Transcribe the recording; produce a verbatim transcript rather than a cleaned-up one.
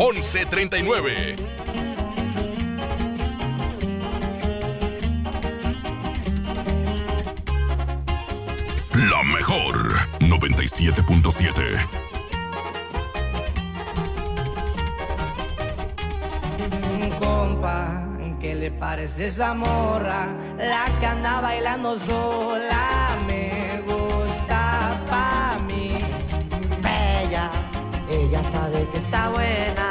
once treinta y nueve. La mejor noventa y siete punto siete. Compa, ¿qué le parece esa morra? La que anda bailando sola me gusta pa' mí. Bella, ella sabe que está buena.